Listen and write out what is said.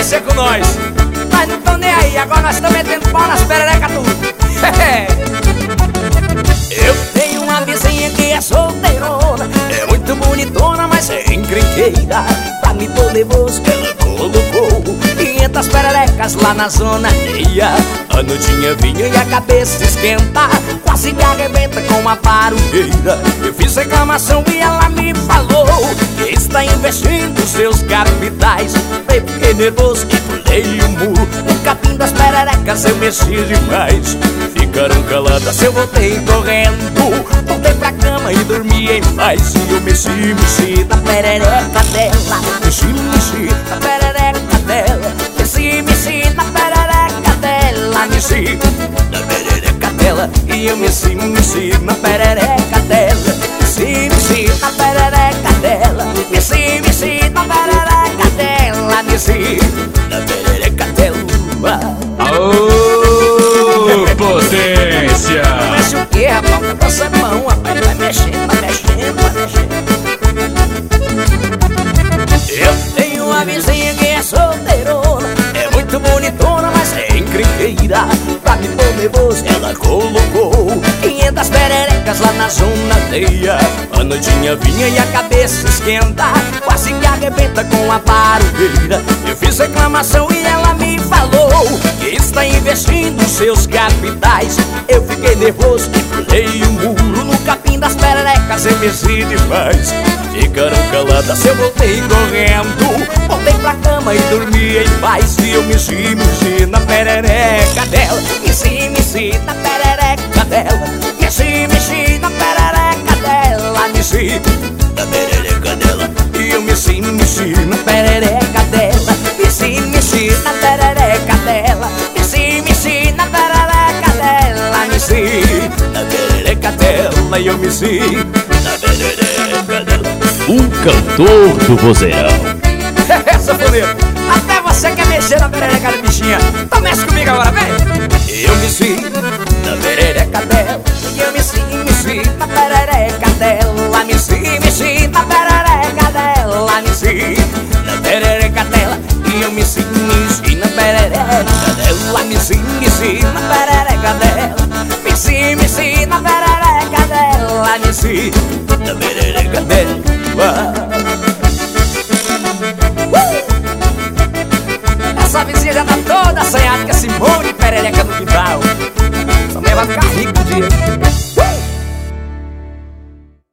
você com nós. Nós não tão nem aí, agora nós estamos metendo pau nas pererecas tudo. Eu tenho uma vizinha que é solteirona, é muito bonitona, mas é encrenqueira. Pra me pôr nervoso, ela colocou 500 pererecas lá na zona meia. A notinha vinha e a cabeça esquenta, quase que arrebenta com a paroeira. Eu fiz reclamação e ela me falou que está investindo seus capitais. Eu fiquei nervoso e pulei o muro, no capim das pererecas eu mexi demais. Ficaram caladas, eu voltei correndo, voltei pra cama e dormi em paz. E eu mexi na perereca dela, mexi na perereca dela, mexi na perereca dela, mexi na perereca dela. E eu mexi na perereca dela, mexi na perereca dela, mexi na perereca dela, mexi na perereca dela. Aô, potência! Mexe o que, rapaz? Você é bom, rapaz. Vai mexendo, vai mexendo, vai mexendo. Eu tenho uma vizinha que é solteirona, é muito bonitona, mas é encrenqueira. Pra me pôr nervoso, ela colocou 500 pererecas lá na zona aldeia. A noitinha vinha e a cabeça esquenta, quase que arrebenta com a paroeira. Eu fiz reclamação e ela me falou que está investindo seus capitais. Eu fiquei nervoso e pulei o muro, no capim das pererecas eu mexi demais. Ficaram caladas, eu voltei correndo, voltei pra cama e dormi em paz. E eu mexi na perereca dela, mexi na perereca dela, mexi na perereca dela, mexi na perereca dela. E eu mexi na perereca dela, mexi na perereca dela, mexi na perereca dela, mexi na perereca dela. E eu mexi na perereca dela. Um cantor do vozeirão. Sanfoneiro, até você quer mexer na perereca da bichinha. Então mexe comigo agora, vem. Eu mexi na perereca dela, e eu mexi na perereca dela, mexi na perereca dela, mexi na perereca dela. E eu mexi na perereca dela, mexi na perereca dela, mexi na perereca dela, mexi na perereca dela.